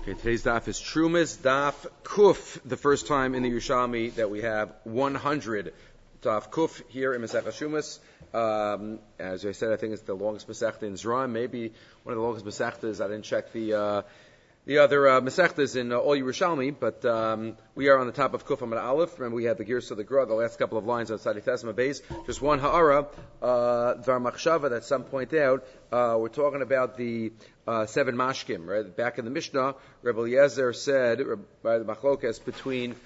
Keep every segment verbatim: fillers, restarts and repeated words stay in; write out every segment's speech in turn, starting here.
Okay, today's daf is Trumas Daf Kuf, the first time in the Yerushalmi that we have one hundred Daf Kuf here in Masechah Trumas. Um, as I said, I think it's the longest Masechta in Zran, maybe one of the longest Masechtas. I didn't check the uh, the other uh, Masechtas in uh, all Yerushalmi, but um, we are on the top of Kuf Amud Aleph. Remember, we had the Girsa of the Gra, the last couple of lines on Sadi Tesma base. Just one Ha'ara, uh, Dvar Machshava, that some point out. Uh, we're talking about the uh, seven Mashkim, right? Back in the Mishnah, Rebbe Eliezer said, by the Machlokes, between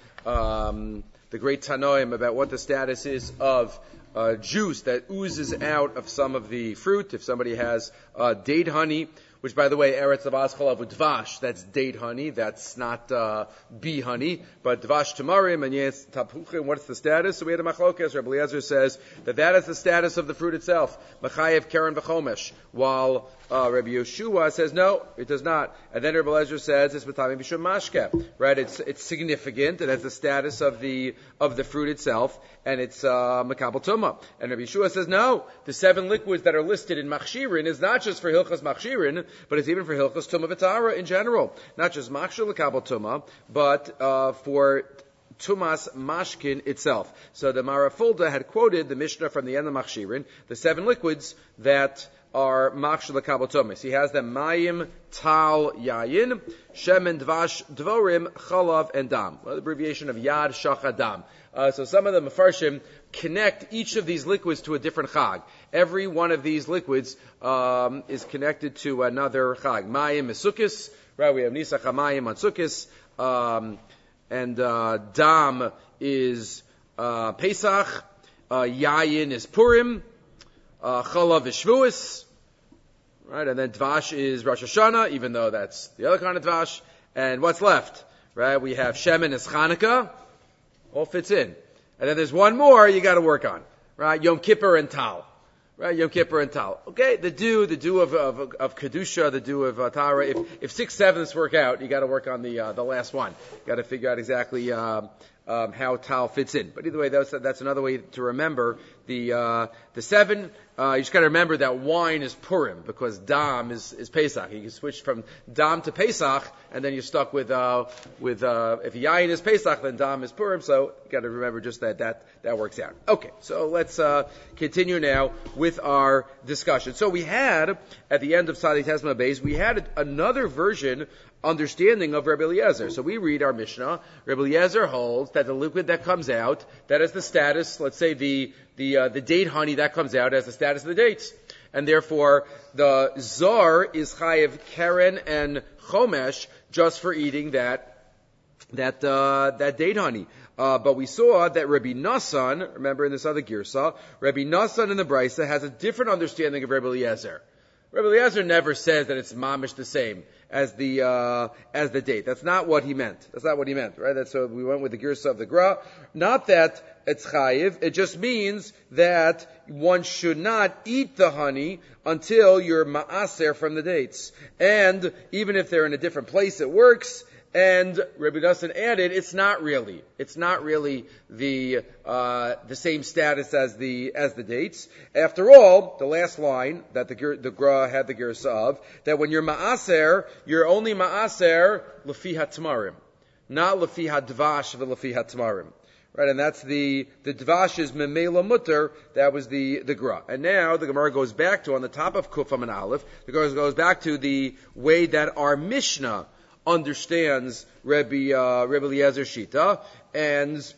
um, the great Tanoim about what the status is of uh, juice that oozes out of some of the fruit. If somebody has uh, date honey, which, by the way, Eretz Avaz Chalav with Dvash, that's date honey, that's not uh, bee honey, but Dvash Tamarim and Yes Tapuchim, what's the status? So we had a Machlokes. Rebbe Eliezer says that that is the status of the fruit itself, Machayev Keren V'chomesh, while uh, Rebbe Yeshua says no, it does not. And then Rebbe Eliezer says it's B'tamim B'shum Mashke, right? It's it's significant, it has the status of the of the fruit itself, and it's uh, Makabel Tumah. And Rebbe Yeshua says no, the seven liquids that are listed in Machshirin is not just for Hilchas Machshirin, but it's even for Hilchas Tumah V'Tahara in general. Not just Machshir L'Kabel Tumah, but uh, for Tumas Mashkin itself. So the Marafulda had quoted the Mishnah from the end of Machshirin, the seven liquids that are Machshir L'Kabel Tumah. So he has them Mayim, Tal, Yayin, Shemen, Dvash, Dvorim, Chalav, and Dam. Well, the abbreviation of Yad, Shach, Dam. Uh, so some of the Mefarshim connect each of these liquids to a different chag. Every one of these liquids um, is connected to another chag. Mayim is Sukkis, right? We have Nisach HaMayim on Sukkis, um, and uh, Dam is uh, Pesach, uh, Yayin is Purim, uh, Chalav is Shvuos, right? And then Dvash is Rosh Hashanah, even though that's the other kind of Dvash. And what's left, right? We have Shemen is Chanukah, all fits in. And then there's one more you got to work on, right? Yom Kippur and Tal, right? Yom Kippur and Tal. Okay, the dew, the dew of of, of kedusha, the dew of uh, Tara. If if six sevenths work out, you got to work on the uh, the last one. You got to figure out exactly um, um, how Tal fits in. But either way, that's that's another way to remember the uh, the seven. Uh, you just got to remember that wine is Purim because Dam is, is Pesach. You can switch from Dam to Pesach, and then you're stuck with uh, with uh, if Yayin is Pesach, then Dam is Purim. So you got to remember just that that that works out. Okay, so let's uh, continue now with our discussion. So we had at the end of Sadi Tesma Beis, we had another version understanding of Rebbe Eliezer. So we read our Mishnah. Rebbe Eliezer holds that the liquid that comes out, that is the status, let's say the the uh, the date honey that comes out as the status of the dates. And therefore, the Zar is Chayev Keren and Chomesh just for eating that that uh, that date honey. Uh, but we saw that Rabbi Nassan, remember in this other Girsa, Rabbi Nassan in the Brisa has a different understanding of Rebbe Eliezer. Rebbe Eliezer never says that it's mamish the same as the uh, as the date. That's not what he meant. That's not what he meant, right? That's so we went with the Girsa of the Gra. Not that it's chayiv. It just means that one should not eat the honey until you're ma'aser from the dates. And even if they're in a different place, it works. And Rabbi Nassan added, it's not really, it's not really the uh, the same status as the as the dates. After all, the last line that the the Gra had the Girsa of, that when you're ma'aser, you're only ma'aser lefi hatmarim, not lefi hadvash v'lefi hatmarim. Right, and that's the the dvash is memela mutter. That was the the gra. And now the Gemara goes back to on the top of Kufam and Aleph. The Gemara goes back to the way that our Mishnah understands Rebbe uh, Rebbe Eliezer Shita, and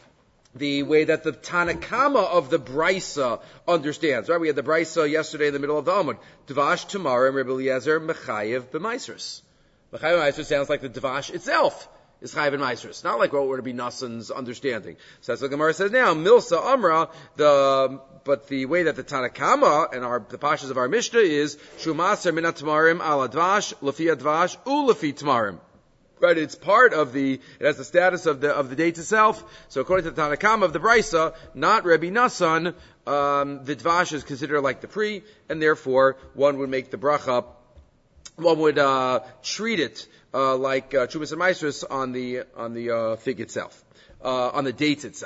the way that the Tanakama of the Brisa understands. Right, we had the Brisa yesterday in the middle of the Amud. Dvash Tamarim Rebbe Eliezer Mechayev b'Maisros. Mechayev b'Maisros sounds like the Dvash itself is Chayev and Maisros. Not like what would be Nassan's understanding. So that's what Gemara says now. Milsa Amra, the, but the way that the Tanakama and our, the Pashas of our Mishnah is, Shumaser minat tamarim ala dvash, lefi advash, u lefi tamarim. Right, it's part of the, it has the status of the, of the date itself. So according to the Tanakama of the Brisa, not Rebbe Nassan, um, the dvash is considered like the pre, and therefore one would make the bracha, one would, uh, treat it, Uh, like uh, Chubas and Maisros on the on the uh, fig itself, uh, on the dates itself.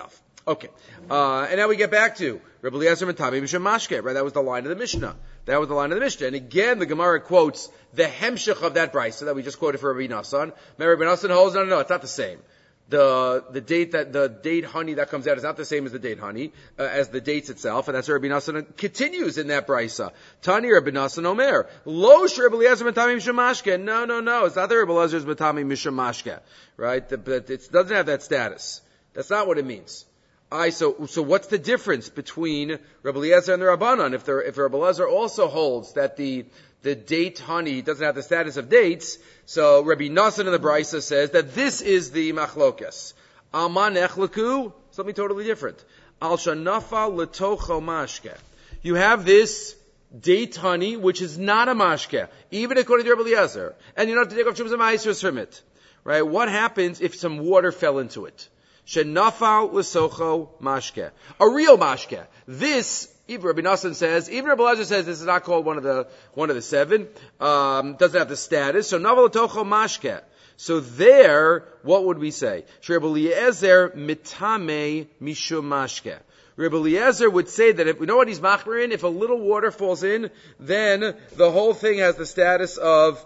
Okay. Uh, and now we get back to Rebbe Eliezer Matami Mishum Mashke, right? That was the line of the Mishnah. That was the line of the Mishnah. And again, the Gemara quotes the hemshech of that brisa that we just quoted for Rabbi Nassan. Remember, Rabbi Nassan holds, no, no, no, it's not the same. The, the date that, the date honey that comes out is not the same as the date honey, uh, as the dates itself, and that's where Rabbi Nassan continues in that brisa. Tani Rabbi Nassan Omer. Lo Rabbi Eliezer Matami Mishum Mashke. No, no, no, it's not the Rabbi Eliezer Matami Mishum Mashke. Right? The, but it doesn't have that status. That's not what it means. I, so, so what's the difference between Rabbi Eliezer and the Rabbanan? If the, if Rabbi Eliezer also holds that the, the date honey doesn't have the status of dates, so Rabbi Nassan in the Brisa says that this is the machlokas. Alman echlaku, something totally different. Al shanafa letocho mashke. You have this date honey, which is not a mashke, even according to Rabbi Eliezer. And you don't have to take off shumas and ma'asers from it. Right? What happens if some water fell into it? Shenafal l'socho mashke. A real mashke. This, even Rabbi Nassan says, even Rabbi Eliezer says this is not called one of the, one of the seven, um, doesn't have the status. So nafal l'tocho mashke. So there, what would we say? Rabbi Eliezer mitame mishum mashke. Rabbi Eliezer would say that if, we know what he's machmer in, if a little water falls in, then the whole thing has the status of,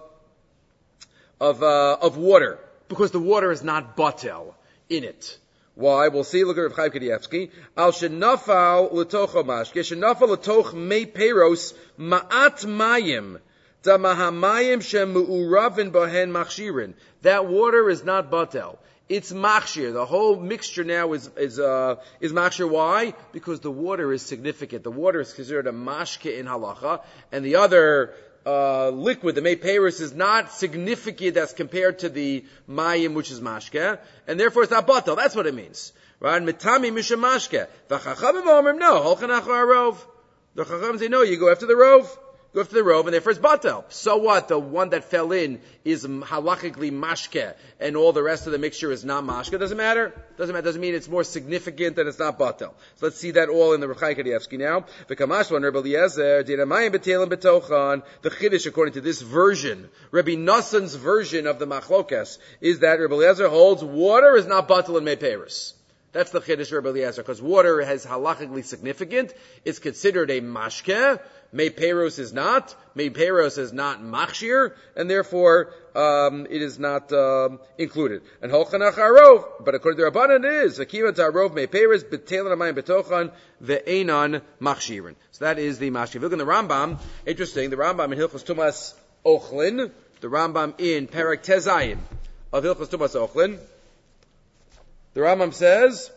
of, uh, of water. Because the water is not batel in it. Why? We'll see. Look at Rav Chaim Kanievsky. Al shenafal l'tocho mashke, shenafal l'toch mei peros ma'at mayim, da mahamayim shem mu'uravin bohen machshirin. That water is not batel. It's machshir. The whole mixture now is, is, uh, is machshir. Why? Because the water is significant. The water is considered a mashke in halacha, and the other Uh, liquid, the mei peros, is not significant as compared to the mayim, which is mashke, and therefore it's not batal. That's what it means. Right? Mitami mishum mashke. V'chachamim omrim, no, holchan achar rov. The chachamim say, no, you go after the rov. Go after the rov, and therefore it's batal. So what? The one that fell in is halachically mashke, and all the rest of the mixture is not mashke. Doesn't matter. Doesn't matter. Doesn't mean it's more significant than it's not batal. So let's see that all in the Rav Chaim Kanievsky now. The Kamashwan Rabbi Eliezer dinamayim betelim betochan. The chiddush, according to this version, Rabbi Nassan's version of the machlokas, is that Rabbi Eliezer holds water is not batal in mei peros. That's the chiddush of Rabbi Eliezer, because water is halachically significant. It's considered a mashke. Mei peros is not. Mei peros is not machshir, and therefore um, it is not um, included. And holchanach arov, but according to Rabbanan it is. Akiva ta'arov mei peros b'telan amayim betochan ve'enan machshirin. So that is the mashkir. Look in the Rambam. Interesting. The Rambam in Hilchos Tumas Ochlin. The Rambam in Perek Tezayin of Hilchos Tumas Ochlin. The Rambam says,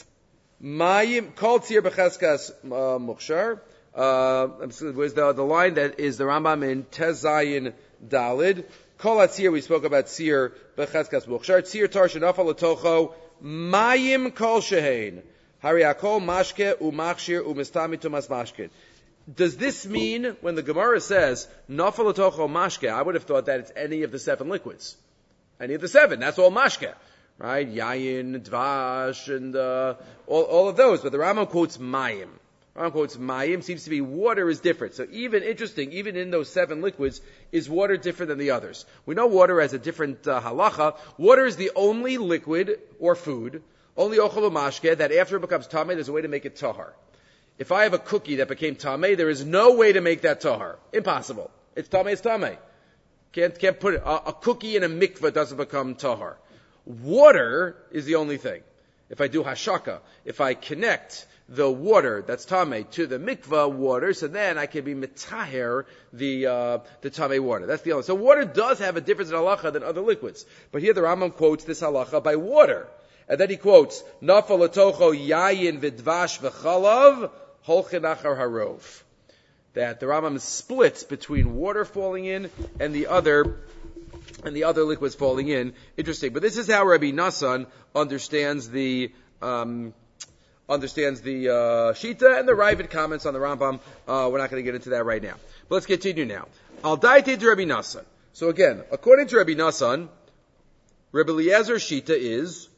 Mayim kol tzir b'cheskas mukshar. Uh, was the, the line that is the Rambam in Tezayin Dalid. Kol atzir, we spoke about tzir b'cheskas mukshar. Tzir tar shenafal l'tocho mayim kol shehein. Hari akol mashke umachshir umistami tumas mashkin. Does this mean, when the Gemara says, nafal l'tocho mashke, I would have thought that it's any of the seven liquids. Any of the seven, that's all mashke. Right? Yayin, Dvash, and uh, all, all of those. But the Rambam quotes Mayim. Rambam quotes Mayim. Seems to be water is different. So even, interesting, even in those seven liquids, is water different than the others? We know water has a different uh, halacha. Water is the only liquid or food, only ochel mashke, that after it becomes tameh, there's a way to make it tahar. If I have a cookie that became tameh, there is no way to make that tahar. Impossible. It's tameh, it's tameh. Can't, can't put it. A, a cookie in a mikveh doesn't become tahar. Water is the only thing. If I do hashaka, if I connect the water that's tameh to the mikvah water, so then I can be mitaher the uh, the tameh water. That's the only. So water does have a difference in halacha than other liquids. But here the Rambam quotes this halacha by water, and then he quotes nafal letocho yayin v'dvash v'chalav holchin achar harov. That the Rambam splits between water falling in and the other. And the other liquids falling in. Interesting. But this is how Rabbi Nassan understands the, um, understands the, uh, Shita, and the Ravid comments on the Rambam. Uh, we're not going to get into that right now. But let's continue now. Al daite to Rabbi Nassan. So again, according to Rabbi Nassan, Rabbi Eliezer's Shita is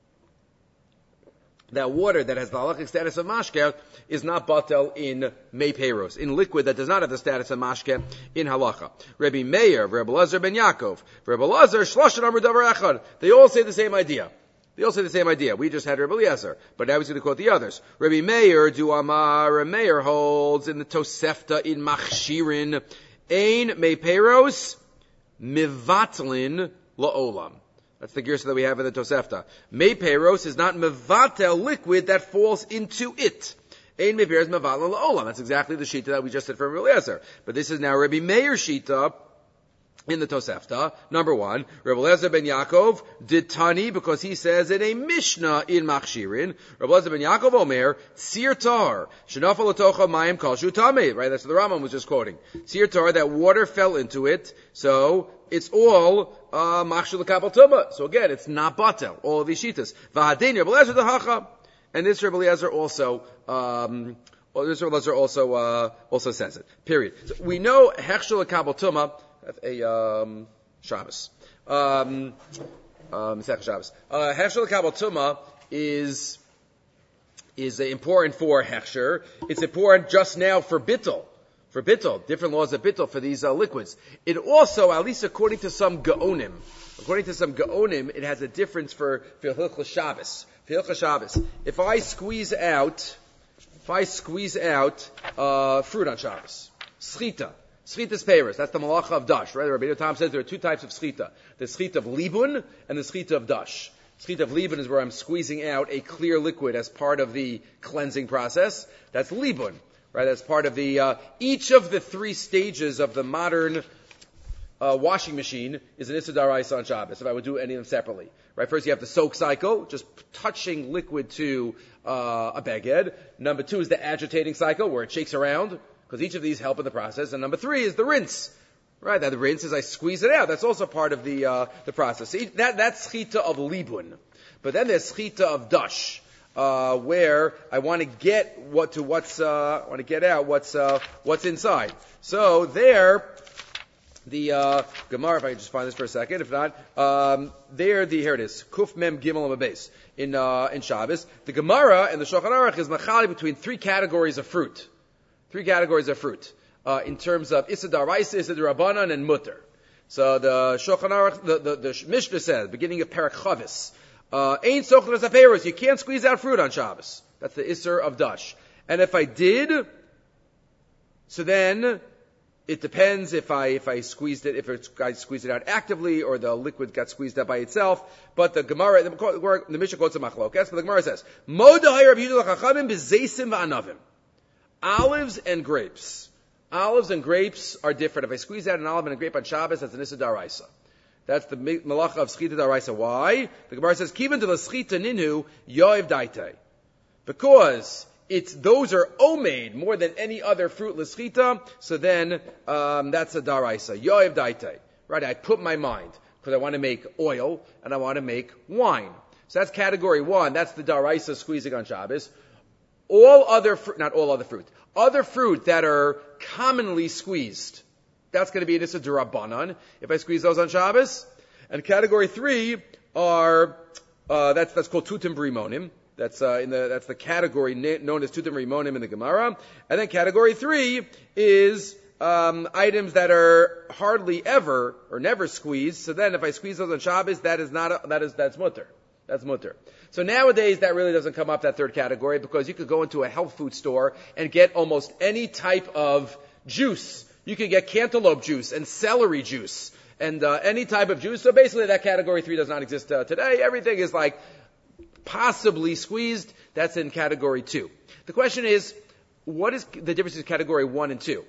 that water that has the halachic status of mashke is not batel in mei peros, in liquid that does not have the status of mashke in halacha. Rabbi Meir, Rabbi Elazar ben Yaakov, Rabbi Elazar, Shloshen Amar Davar Echad. They all say the same idea. They all say the same idea. We just had Rabbi Eliezer, but now he's going to quote the others. Rabbi Meir, du Amar, Rabbi Meir holds in the Tosefta in Machshirin, Ein Meiperos Mivatlin La'olam. That's the girsa that we have in the Tosefta. Meiperos is not Mivatel, liquid that falls into it. Ein Meiperos Mivatlin La'olam. That's exactly the shita that we just said from Rabbi Eliezer. But this is now Rabbi Meir shita in the Tosefta. Number one, Rabbi Eliezer ben Yaakov did Tani, because he says in a Mishnah in Machshirin, Rabbi Eliezer ben Yaakov Omer, Sir Tar, Shenafal Latocha Mayim Kal Shu Tamei, right? That's what the Rambam was just quoting. Sir Tar, that water fell into it, so it's all uh, Machshul L'Kabel Tumah. So again, it's not Batel, all of these shitas. V'hadin Rabbi Eliezer Dahacha, and this Rabbi Eliezer also, um, this Rabbi Eliezer also, uh, also says it. Period. So we know Hechshul L'Kabel Tumah, a um, Shabbos. Um, um, Shabbos. Uh, Hechsher L'Kabel Tumah is is uh, important for Hechsher. It's important just now for Bittul. For Bittul. Different laws of Bittul for these uh, liquids. It also, at least according to some Gaonim, according to some Gaonim, it has a difference for Hilchos Shabbos. For Hilchos Shabbos. If I squeeze out, if I squeeze out uh, fruit on Shabbos, Schita. Schita's peiros, that's the malacha of dash, right? Rabbi Tam says there are two types of schita. The schita of libun and the schita of dash. Schita of libun is where I'm squeezing out a clear liquid as part of the cleansing process. That's libun, right? That's part of the, uh, each of the three stages of the modern uh, washing machine is an Issa D'Oraisa on Shabbos, if I would do any of them separately. Right? First you have the soak cycle, just touching liquid to uh, a beged. Number two is the agitating cycle, where it shakes around, because each of these help in the process. And number three is the rinse. Right, that the rinse is I squeeze it out. That's also part of the uh, the process. See, that that's schita of libun. But then there's schita of dash, uh, where I want to get what to what's uh, I want to get out what's uh, what's inside. So there, the uh, Gemara. If I can just find this for a second. If not, um, there the here it is. Kuf mem gimel on base in uh, in Shabbos. The Gemara and the Shulchan Aruch is machali between three categories of fruit. Three categories of fruit, uh, in terms of Issa D'Oraisa, Issa D'Rabbanan, and Mutter. So the Shulchan Aruch, the, the, the Mishnah says, beginning of Perek Chavis, uh, Ein Sochel Zaperos, you can't squeeze out fruit on Shabbos. That's the Isser of Dash. And if I did, so then, it depends if I, if I squeezed it, if it's, I squeezed it out actively, or the liquid got squeezed out by itself. But the Gemara, the, the Mishnah quotes a Machlokas, but the Gemara says, Mo Da'ai Rabbi Yehuda L'Chachamim B'Zeisim V'Anavim. Olives and grapes. Olives and grapes are different. If I squeeze out an olive and a grape on Shabbos, that's an Issa D'Oraisa. That's the malacha of Schita D'Oraisa. Why? The Gemara says, Kivan to the Schita Ninu, Yoiv Daite. Because it's, those are omeid more than any other fruit l'schita, so then, um, that's a D'Oraisa. Yoiv Daite. Right? I put my mind, because I want to make oil, and I want to make wine. So that's category one. That's the D'Oraisa squeezing on Shabbos. All other fruit, not all other fruit, other fruit that are commonly squeezed, that's going to be an Issa D'Rabbanan, if I squeeze those on Shabbos. And category three are, uh, that's, that's called Tutim B'Rimonim. That's, uh, in the, that's the category na- known as Tutim B'Rimonim in the Gemara. And then category three is, um, items that are hardly ever, or never squeezed. So then if I squeeze those on Shabbos, that is not, a, that is, that's mutter. That's mutter. So nowadays that really doesn't come up, that third category, because you could go into a health food store and get almost any type of juice. You could get cantaloupe juice and celery juice and uh, any type of juice. So basically that category three does not exist uh, today. Everything is like possibly squeezed. That's in category two. The question is, what is the difference between category one and two?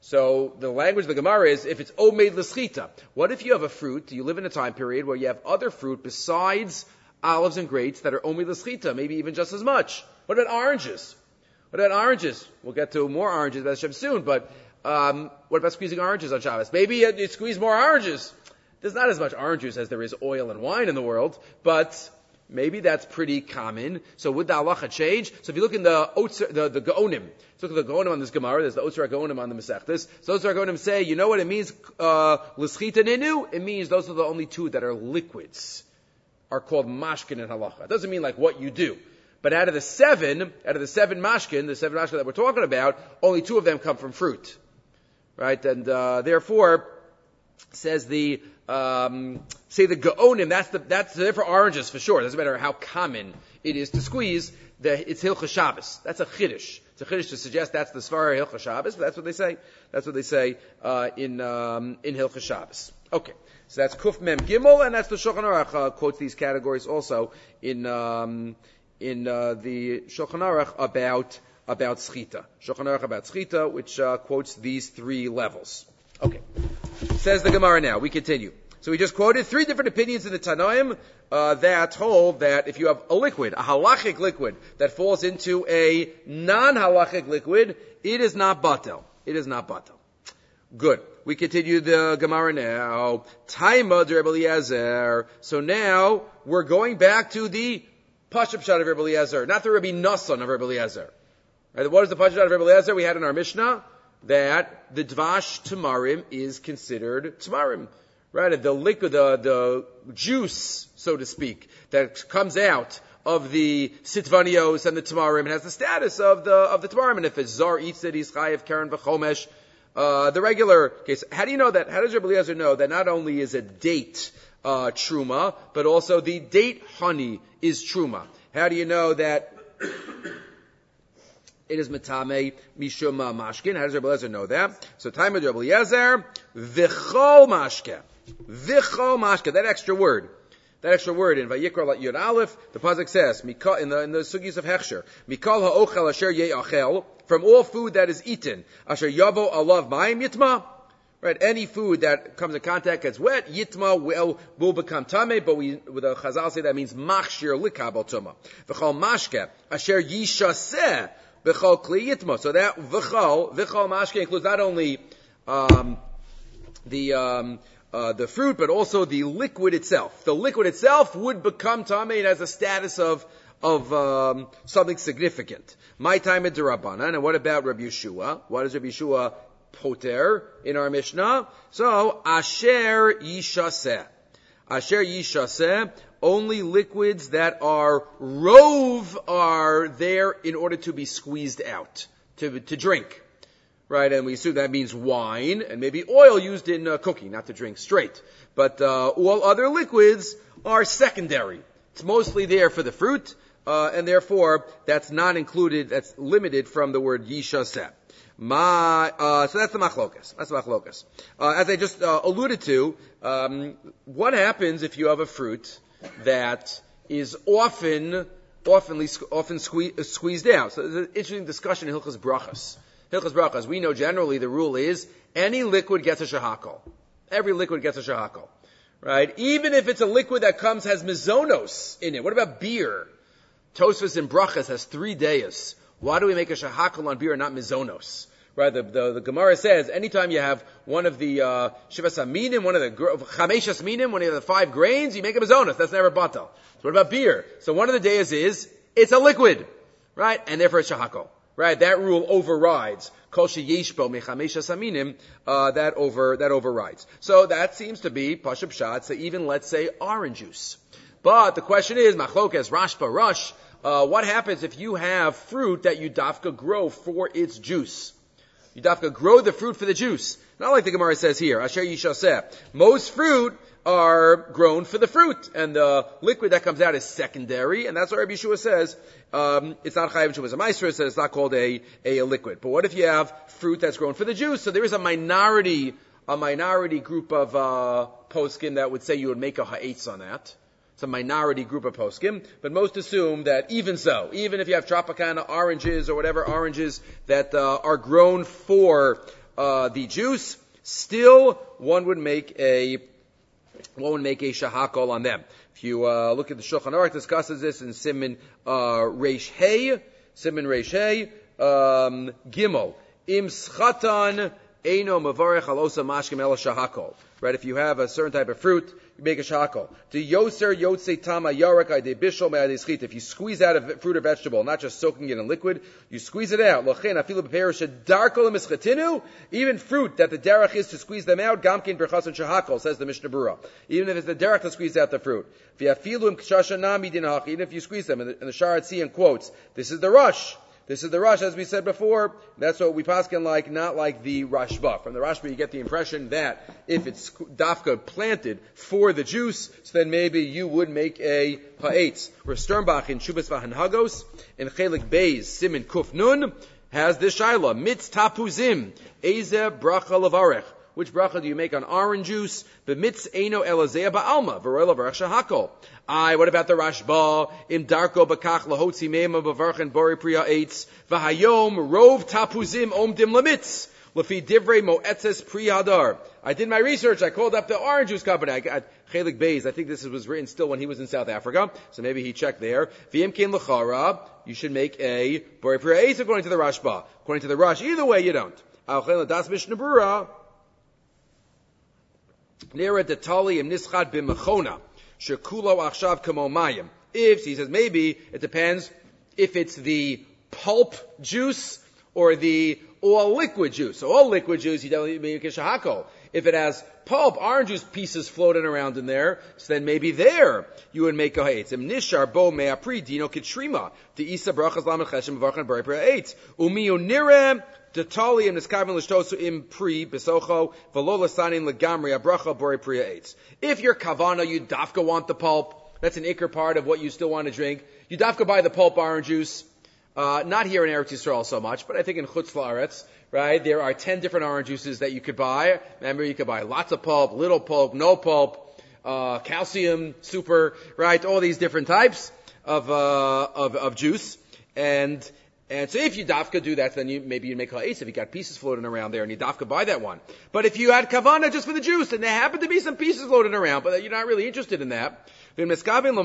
So the language of the Gemara is, if it's omeid l'schita, what if you have a fruit, you live in a time period where you have other fruit besides olives and grapes that are omi l'schita, maybe even just as much. What about oranges? What about oranges? We'll get to more oranges B'ez Hashem soon, but um, what about squeezing oranges on Shabbos? Maybe you, you squeeze more oranges. There's not as much orange juice as there is oil and wine in the world, but maybe that's pretty common. So would the halacha change? So if you look in the Otzer, the, the Gaonim, so look at the Gaonim on this Gemara, there's the Otzer Gaonim on the Masechtas. So Otzer Gaonim say, you know what it means, uh, l'schita ninu? It means those are the only two that are liquids, are called mashkin and halacha. It doesn't mean like what you do. But out of the seven, out of the seven mashkin, the seven mashkin that we're talking about, only two of them come from fruit. Right? And, uh, therefore, says the, um, say the Gaonim, that's the, that's there for oranges for sure. It doesn't matter how common it is to squeeze, the, it's Hilchas Shabbos. That's a Chiddush. It's a Chiddush to suggest that's the Svara Hilchas Shabbos, but that's what they say. That's what they say, uh, in, um, in Hilchas Shabbos. Okay. So that's Kuf Mem Gimel, and that's the Shulchan Aruch, uh, quotes these categories also in, um, in, uh, the Shulchan Aruch about, about Schita. Shulchan Aruch about Schita, which, uh, quotes these three levels. Okay. Says the Gemara now. We continue. So we just quoted three different opinions in the Tanoim uh, that hold that if you have a liquid, a halachic liquid, that falls into a non-halachic liquid, it is not batel. It is not batel. Good. We continue the Gemara now. Taima de Rebbe Eliezer. So now we're going back to the Pashup Shad of Rebbe Eliezer, not the Rebbe Nassan of Rebbe Eliezer. Right? What is the Pashup Shad of Rebbe Eliezer? We had in our Mishnah that the Dvash Tamarim is considered Tamarim. Right? The liquid, the, the juice, so to speak, that comes out of the Sitvanios and the Tamarim, it has the status of the, of the Tamarim. And if a Zar eats it, he's Chayev Karen V'chomesh. Uh, the regular case, how do you know that, how does Rebbe Eliezer know that not only is a date, uh, Truma, but also the date honey is Truma? How do you know that it is Metame Mishum Mashkin? How does Rebbe Eliezer know that? So time of Rebbe Eliezer, V'chol Mashke. V'chol Mashke, that extra word. That extra word in Vayikra Yud Aleph, the pasuk says, in the, in the sugis of Hechsher, Mikal ha'ochel asher ye'achel, from all food that is eaten, asher yavo alav ma'im yitma, right, any food that comes in contact gets wet, yitma will, will become tameh, but we, with the Chazal say that means machshir likabel tuma. V'chol mashke, asher yishaseh, v'chol kli yitma. So that v'chol, v'chol mashke includes not only, um, the, um, Uh, the fruit, but also the liquid itself. The liquid itself would become tamei. It has a status of of um, something significant. My time at Derabanan. And what about Rabbi Yeshua? What is Rabbi Yeshua poter in our Mishnah? So asher yishaseh, asher yishaseh. Only liquids that are rove are there in order to be squeezed out, to to drink. Right, and we assume that means wine and maybe oil used in uh, cooking, not to drink straight. But uh, all other liquids are secondary. It's mostly there for the fruit, uh, and therefore that's not included. That's limited from the word yishaseh. Ma, uh, so that's the machlokas. That's the machlokas. Uh, as I just uh, alluded to, um, what happens if you have a fruit that is often, often, often sque- squeezed out? So there's an interesting discussion in Hilchas Brachas. Hilchas Brachas, we know generally the rule is any liquid gets a shahakol. Every liquid gets a shahakol. Right? Even if it's a liquid that comes, has mizonos in it. What about beer? Tosfos in Brachas has three days. Why do we make a shahakol on beer and not mizonos? Right? The, the, the Gemara says anytime you have one of the, uh, shivas aminim, one of the, chameshas minim, one of the five grains, you make a mizonos. That's never batal. So what about beer? So one of the days is, it's a liquid. Right? And therefore it's shahakol. Right, that rule overrides kol sheyeshbo mechamesha saminim. Uh, that over that overrides. So that seems to be pashup shad. So even let's say orange juice. But the question is machlokas rashba rush. Uh, what happens if you have fruit that you dafka grow for its juice? You dafka grow the fruit for the juice. Not like the Gemara says here. Asher yishaseh. Most fruit are grown for the fruit, and the liquid that comes out is secondary, and that's what Rabbi Yeshua says. Um, it's not chayav shuvas a meiser, so it's not called a, a a liquid. But what if you have fruit that's grown for the juice? So there is a minority, a minority group of uh, poskim that would say you would make a ha'etz on that. It's a minority group of poskim, but most assume that even so, even if you have Tropicana oranges or whatever oranges that uh, are grown for uh, the juice, still one would make a one would make a shahakol on them. If you uh, look at the Shulchan Aruch, discusses this in Siman uh, Reish Hey, Siman Reish Hey, um, Gimel, Im Schatan Eino Mavarech Al Osa Mashkim El Shahakol. Right, if you have a certain type of fruit, you make a shahakol. To yoser yotze tama yarak ide bishol me'adei schita. If you squeeze out a fruit or vegetable, not just soaking it in liquid, you squeeze it out. Lochen afilu b'perish darkol mischatinu. Even fruit that the derech is to squeeze them out, gamkin berchas and shahakol, says the Mishnah Berurah. Even if it's the derech to squeeze out the fruit. Even if you squeeze them, and the, and the Shar Hatziyah quotes, this is the rush. This is the Rush, as we said before. That's what we paskin like, not like the Rashba. From the Rashba, you get the impression that if it's dafka planted for the juice, so then maybe you would make a ha'etz. Where Sternbach in Shubas Vahanhagos, in Chelik Beis, Simin Kuf Nun, has this shaila, mitz tapuzim, eze bracha levarech. Which bracha do you make on orange juice? B'mitz eino elazea ba'alma, v'roy levarech shahakol. Aye, what about the Rashba? Im darko b'kach lahotzi meima b'varchen bori priya eitz, v'hayom rov tapuzim omdim lemitz. Lefi divrei moetzes priyadar. I did my research. I called up the orange juice company. I got Chelik Beis. I think this was written still when he was in South Africa, so maybe he checked there. V'im kein l'chara. You should make a bori priya eitz according to the Rashba. According to the Rush, either way you don't. Al chen l'das mishnah brura. Nera detali im nischad b'mechona shekulo achshav kamo mayim. If he says maybe it depends if it's the pulp juice or the all liquid juice. So all liquid juice you don't make a shahako. If it has pulp, orange juice pieces floating around in there, so then maybe there you would make a ha'etz. Im nishar bo me'apri dino kitrima the isa brachas lamed cheshem v'varchan bari pri ha'etz umiyu nirem detali im niskaven l'shtosu im pri besocho v'lo l'sanin legamri abracha bari pri ha'etz. If your kavana you dafka want the pulp, that's an ikr part of what you still want to drink. You dafka buy the pulp orange juice. Uh, not here in Eretz Yisrael so much, but I think in Chutz La'aretz, right, there are ten different orange juices that you could buy. Remember, you could buy lots of pulp, little pulp, no pulp, uh, calcium, super, right, all these different types of, uh, of, of juice. And, and so if you dafka do that, then you, maybe you make ha'etz if you got pieces floating around there and you dafka buy that one. But if you had kavana just for the juice, and there happen to be some pieces floating around, but you're not really interested in that, so then he quotes a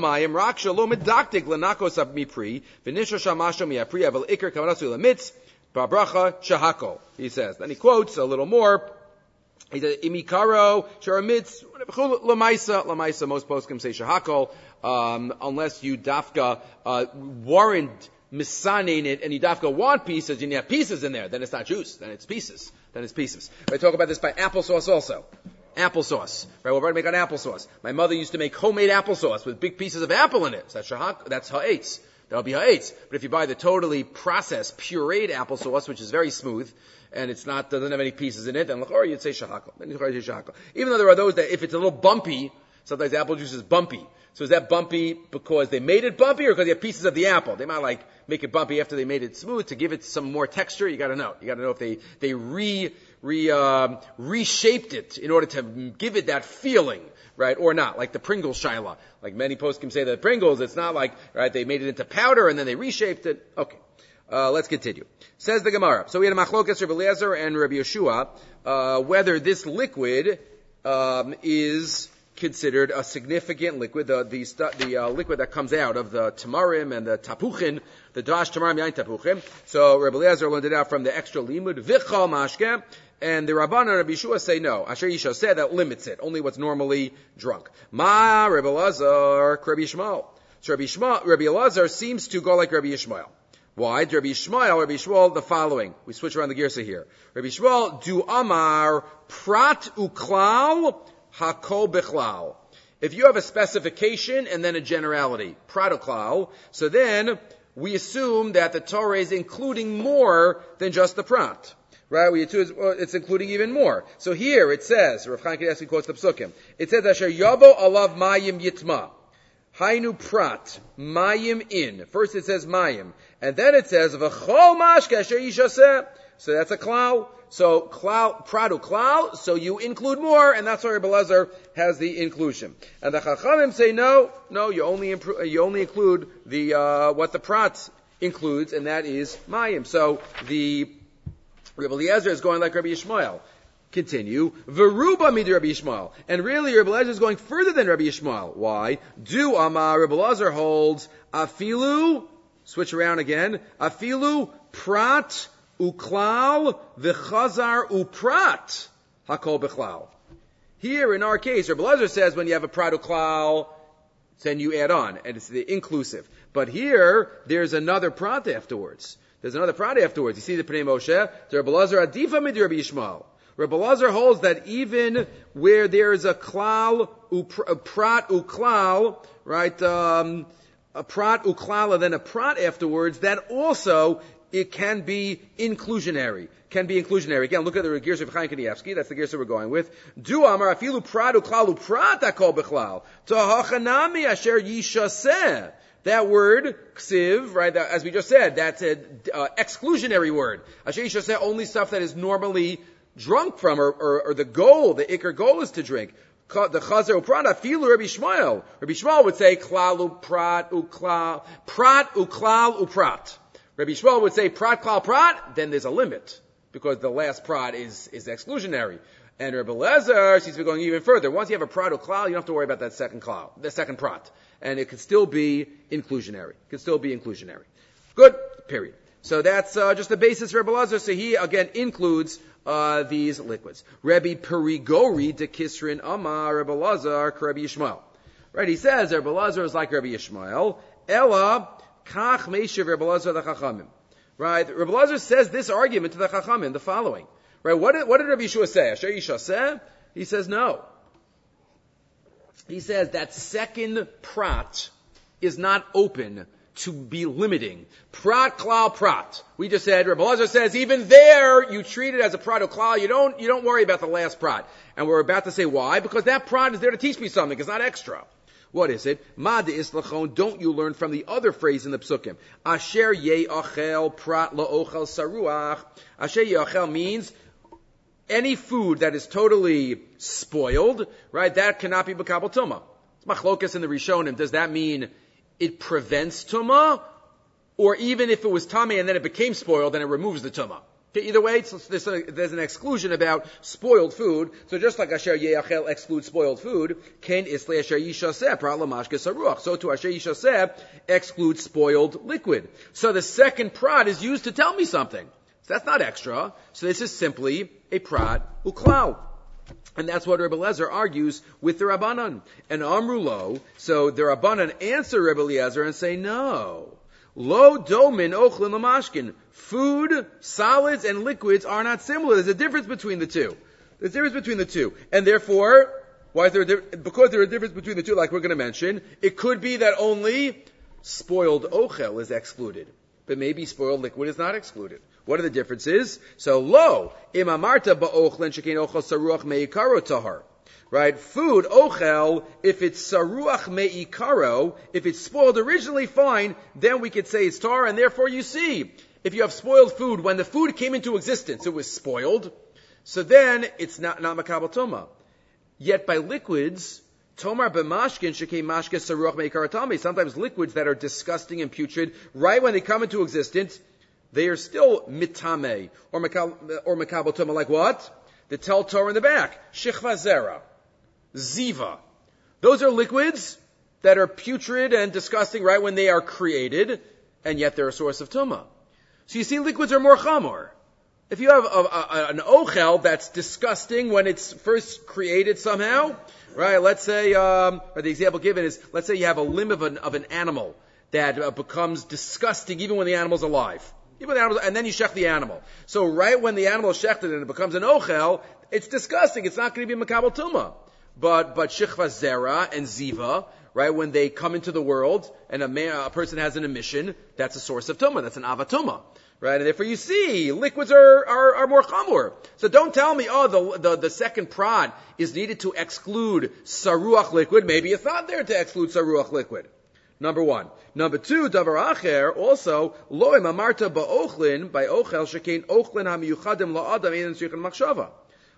little more. He says, Imikaro, Sharamitz, Lamaisa, Lamaisa, most poskim say Shahakol, um, unless you dafka, uh, warrant misanin it, and you dafka want pieces, and you have pieces in there, then it's not juice, then it's pieces, then it's pieces. I talk about this by applesauce also. Applesauce, right? We're going to make an applesauce. My mother used to make homemade applesauce with big pieces of apple in it. So that's shahak, that's ha'etz. That'll be ha'etz. But if you buy the totally processed, pureed applesauce, which is very smooth, and it's not, doesn't have any pieces in it, then l'chor you'd say shahakal. Then you'd say shahakal. Even though there are those that, if it's a little bumpy, sometimes apple juice is bumpy. So is that bumpy because they made it bumpy or because they have pieces of the apple? They might like make it bumpy after they made it smooth to give it some more texture. You gotta know. You gotta know if they, they re, re, um, reshaped it in order to give it that feeling, right? Or not. Like the Pringles shaila. Like many poskim say that Pringles, it's not like, right, they made it into powder and then they reshaped it. Okay. Uh, let's continue. Says the Gemara. So we had a machlokas Rabbi Eliezer and Rabbi Yeshua, uh, whether this liquid, um, is considered a significant liquid, the the, stu- the uh, liquid that comes out of the tamarim and the tapuchin, the dash tamarim yain tapuchin. So Rabbi Eliezer learned it out from the extra limud vichal mashke, and the Rabban and Rabbi Yeshua say no. Asher Yisha said that limits it, only what's normally drunk. Ma Rabbi Eliezer, Rabbi Yishmael. So Rabbi Yishmael, Rabbi Eliezer seems to go like Rabbi Yishmael. Why? Rabbi Yishmael, Rabbi Yishmael, the following. We switch around the girsa here. Rabbi Yishmael, du amar prat uklal hakol bichlal. If you have a specification and then a generality, prat uklal, so then we assume that the Torah is including more than just the prat. Right? We assume it's including even more. So here it says, Rav Chaim Kanievsky quotes the psukim. It says, Asher yavo alav mayim yitma. Hainu prat, mayim in. First it says mayim. And then it says, v'chol mashke asher yishaseh. So that's a klal. So klal, pradu klal, so you include more, and that's why Rebbe Lezer has the inclusion. And the Chachamim say, no, no, you only impro- you only include the, uh, what the prat includes, and that is mayim. So the, Rebbe Eliezer is going like Rabbi Yishmael. Continue. Veruba midi Rabbi Yishmael. And really, Rebbe Eliezer is going further than Rabbi Yishmael. Why? Du Amar, Rebbe Eliezer holds, afilu, switch around again, afilu prat uklal v'chazar uprat hakol b'chlal. Here, in our case, Rebbe Eliezer says when you have a prat uklal, then you add on, and it's the inclusive. But here, there's another prat afterwards. There's another prat afterwards. You see the Pnei Moshe? So Rebbe Eliezer adifa midi Rabbi Yishmael. Rebbe Eliezer holds that even where there is a klal, a prat uklal, right, um, a prat uklal and then a prat afterwards, that also it can be inclusionary. Can be inclusionary. Again, look at the Gersa of Chaim Kanievsky. That's the Gersa we're going with. Du amar afilu prat uklalu prat akol bechlal. Tahachanami asher yishaseh. That word, ksiv, right, that, as we just said, that's an uh, exclusionary word. Asher yishaseh, only stuff that is normally drunk from, or, or, or the goal, the ikar goal is to drink. The chazer uprat afilu Rabbi Shmuel. Rabbi Shmuel would say klalu prat uklal, prat uklal uprat. Rabbi Shmuel would say prat klal prat, then there's a limit, because the last prat is, is exclusionary. And Rabbi Lezer seems to be going even further. Once you have a prat uklal, you don't have to worry about that second klal, the second prat. And it could still be inclusionary. It could still be inclusionary. Good, period. So that's uh, just the basis for Rabbi Lezer. So he, again, includes uh, these liquids. Rabbi Perigori de Kisrin Amar Rabbi Lezer Rabbi Yishmael. Right, he says Rabbi Lezer is like Rabbi Yishmael. Ella Kach Meishiv Rabbi Lezer the Chachamim. Right, Rabbi Lezer says this argument to the Chachamim, the following. Right, what did, what did Rabbi Yeshua say? Asher Yishaseh? He says no. He says that second prat is not open to be limiting. Prat klal prat. We just said, Rabbi Lezer says, even there, you treat it as a prat klal. You don't, you don't worry about the last prat. And we're about to say why? Because that prat is there to teach me something. It's not extra. What is it? Ma de islachon, don't you learn from the other phrase in the psukim? Asher ye'achel prat la'ochel saruach. Asher ye'achel means any food that is totally spoiled, right, that cannot be b'kabel tumah. It's machlokas in the Rishonim. Does that mean it prevents tumah? Or even if it was tamei and then it became spoiled, then it removes the tumah? Okay, either way, it's, there's, a, there's an exclusion about spoiled food. So just like Asher Ye'achel excludes spoiled food, Ken Isle Asher Yishaseh, Prat Lamashke Saruach. So to Asher Yishaseh excludes spoiled liquid. So the second prat is used to tell me something. So that's not extra. So this is simply a prat uklal. And that's what Rebbe Lezer argues with the Rabbanan. And Amru Lo, so the Rabbanan answer Rebbe Lezer and say, no. Lo domin ochlin lamashkin. Food, solids, and liquids are not similar. There's a difference between the two. There's a difference between the two. And therefore, why is there a di- because there's a difference between the two, like we're going to mention, it could be that only spoiled ochel is excluded. But maybe spoiled liquid is not excluded. What are the differences? So, lo, im amarta ba'ochlin shekein ochel saruach me'ikaro tahar. Right? Food, ochel, if it's saruach me'ikaro, if it's spoiled originally, fine, then we could say it's tar, and therefore you see, if you have spoiled food, when the food came into existence, it was spoiled, so then it's not, not makabel toma. Yet by liquids, tomar b'mashkin shekei mashke saruach me'ikaro tami, sometimes liquids that are disgusting and putrid, right when they come into existence, they are still mitame, or makabel toma, like what? The tel tor in the back, shichva zera. Ziva. Those are liquids that are putrid and disgusting right when they are created, and yet they're a source of tumah. So you see, liquids are more chamor. If you have a, a, an ochel that's disgusting when it's first created somehow, right? Let's say, um, or the example given is, let's say you have a limb of an, of an animal that uh, becomes disgusting even when the animal's alive. Even when the animal's, and then you shech the animal. So right when the animal is shechted and it becomes an ochel, it's disgusting. It's not going to be makabel tumah. But, but shichva zera and ziva, right, when they come into the world and a man, a person has an emission, that's a source of tumah. That's an avatuma. Right? And therefore you see, liquids are, are, are more chamor. So don't tell me, oh, the, the, the second prod is needed to exclude saruach liquid. Maybe it's not there to exclude saruach liquid. Number one. Number two, davar acher, also, loim amarta ba'ochlin, by ochel, shekein ochlin hamiyuchadim la'adam ein tzrichen machshava.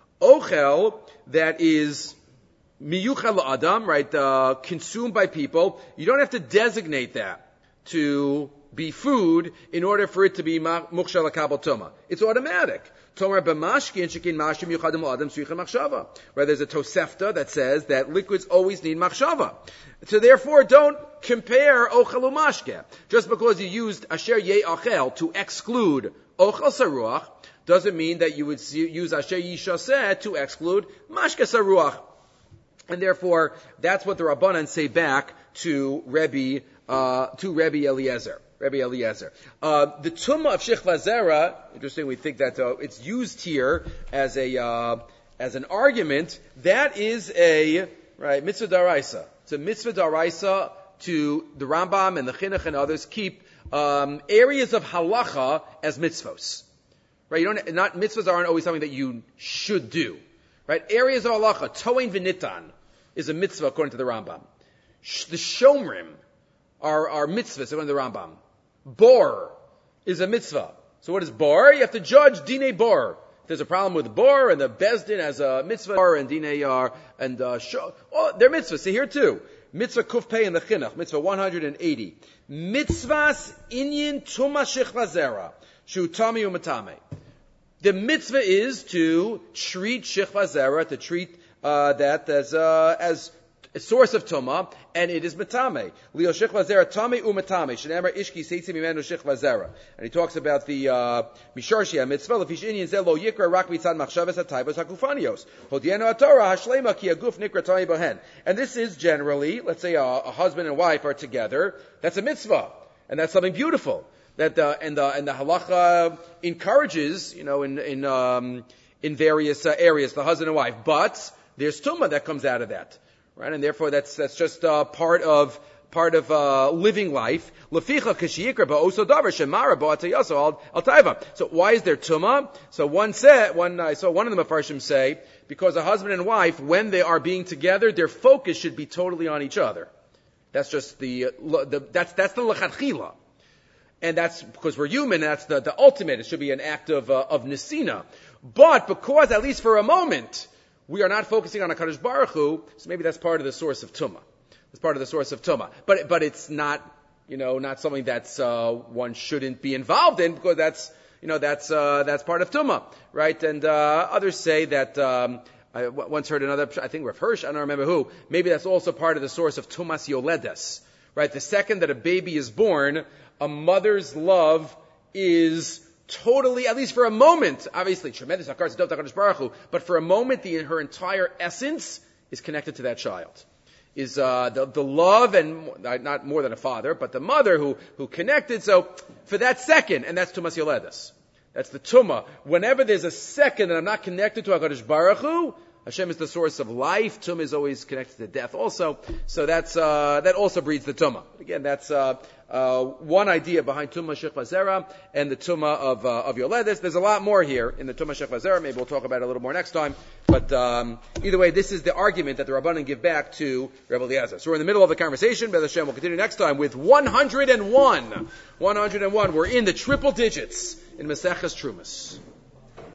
Ochel, that is miyuchad la'adam, right, uh, consumed by people, you don't have to designate that to be food in order for it to be mukhshal lakabel toma. It's automatic. Tomar b'mashkin shekin mashim yuchadim la'adam tzrichen machshava. Right, there's a tosefta that says that liquids always need machshava. So therefore, don't compare ochel umashke. Just because you used asher ye'achel to exclude ochel saruach, doesn't mean that you would use asher yishaseh to exclude mashke saruach. And therefore, that's what the Rabbanan say back to Rebbe, uh, to Rebbe Eliezer. Rebbe Eliezer. Uh, the tumah of shichva zera, interesting, we think that, uh, it's used here as a, uh, as an argument. That is a, right, mitzvah daraisa. It's a mitzvah daraisa to the Rambam and the Chinuch and others keep, um, areas of halacha as mitzvos. Right? You don't, not, mitzvahs aren't always something that you should do. Right? Areas of halacha, toein v'nitan, is a mitzvah according to the Rambam. Sh- the shomrim are, are mitzvahs according to the Rambam. Bor is a mitzvah. So what is bor? You have to judge dinei bor. If there's a problem with bor, and the bezdin has a mitzvah, bor and dinei are, and, uh, sho- oh, they're mitzvahs. See here too. Mitzvah kuf pei in the chinuch, mitzvah one hundred eighty. Mitzvahs inyin tuma shechva zera, shu tami umatame. The mitzvah is to treat shechva zera, to treat uh, that as uh, as a source of tuma, and it is matame. Leo shechva zera tame umatame. Shenemar ishki seitzi mimenu shechva zera. And he talks about the uh, misharshia mitzvah. Lefish inyan zel lo yikra rak mitzad machshavas hataivos hakufanios. Hodienu atorah hashlema ki aguf nikra tami bohen. And this is generally, let's say a, a husband and wife are together. That's a mitzvah, and that's something beautiful. That uh, and the and the halacha encourages, you know, in in um, in various uh, areas, the husband and wife. But there's tumah that comes out of that, right? And therefore, that's that's just uh, part of part of uh, living life. Leficha kashiyikra ba'oso davar shemara ba'atayaso al al taiva. So why is there tumah? So one said, one I saw one of the mafarshim say, because a husband and wife, when they are being together, their focus should be totally on each other. That's just the, the that's that's the lechatchila. And that's because we're human, and that's the, the ultimate. It should be an act of, uh, of nesina. But because, at least for a moment, we are not focusing on HaKadosh Baruch Hu, so maybe that's part of the source of tumah. It's part of the source of tumah. But, but it's not, you know, not something that's, uh, one shouldn't be involved in, because that's, you know, that's, uh, that's part of tumah, right? And, uh, others say that, um, I once heard another, I think Rav Hirsch, I don't remember who, maybe that's also part of the source of tumas yoledes, right? The second that a baby is born, a mother's love is totally, at least for a moment, obviously, tremendous, but for a moment, the, her entire essence is connected to that child. Is uh, the, the love, and not more than a father, but the mother who, who connected. So, for that second, and that's Tumas Yoledes. That's the Tumah. Whenever there's a second that I'm not connected to HaKadosh Baruch Hu, Hashem is the source of life. Tumah is always connected to death also. So that's, uh, that also breeds the Tumah. Again, that's, uh, uh, one idea behind Tumah Shechva Zera and the Tumah of, uh, of Yoledes. There's a lot more here in the Tumah Shechva Zera. Maybe we'll talk about it a little more next time. But, um, either way, this is the argument that the Rabbanan give back to Rebbe Eliezer. So we're in the middle of the conversation. B'ez Hashem, we'll continue next time with one hundred one. one hundred one. We're in the triple digits in Maseches Trumas.